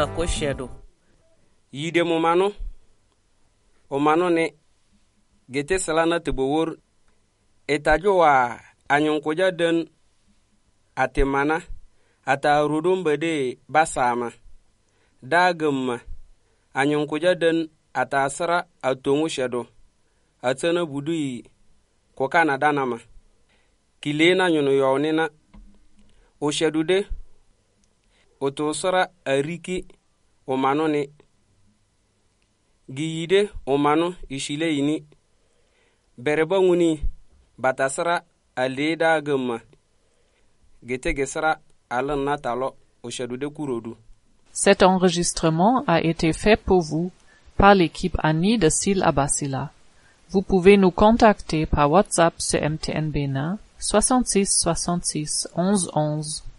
ba ko shedo yide o manu ne gete salana tebowor etajo wa anyun kuja den atemana ata rudum bede basama dagumma anyun kuja den ata sara atongu shedo atana budui ko kana danama kilena nyunu yonina o shedude o to sara ariki o manu ne giyide o manu ishile yini bereba nguni batasara aleda gumma gete gesara alan natalo o shedude kurodu. Cet enregistrement a été fait pour vous par l'équipe Annie de Sil Abasila. Vous pouvez nous contacter par WhatsApp sur MTN Bénin 66 66 11 11